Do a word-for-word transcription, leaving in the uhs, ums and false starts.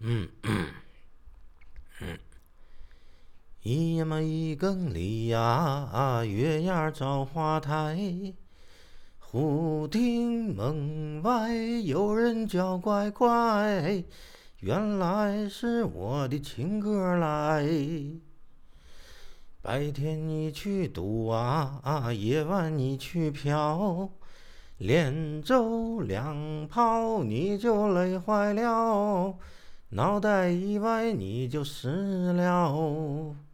一呀嘛一更里呀，月牙照花台。忽听门外有人叫乖乖，原来是我的情歌来。白天你去赌啊，夜晚你去嫖，连走两炮你就累坏了，脑袋以外你就死了。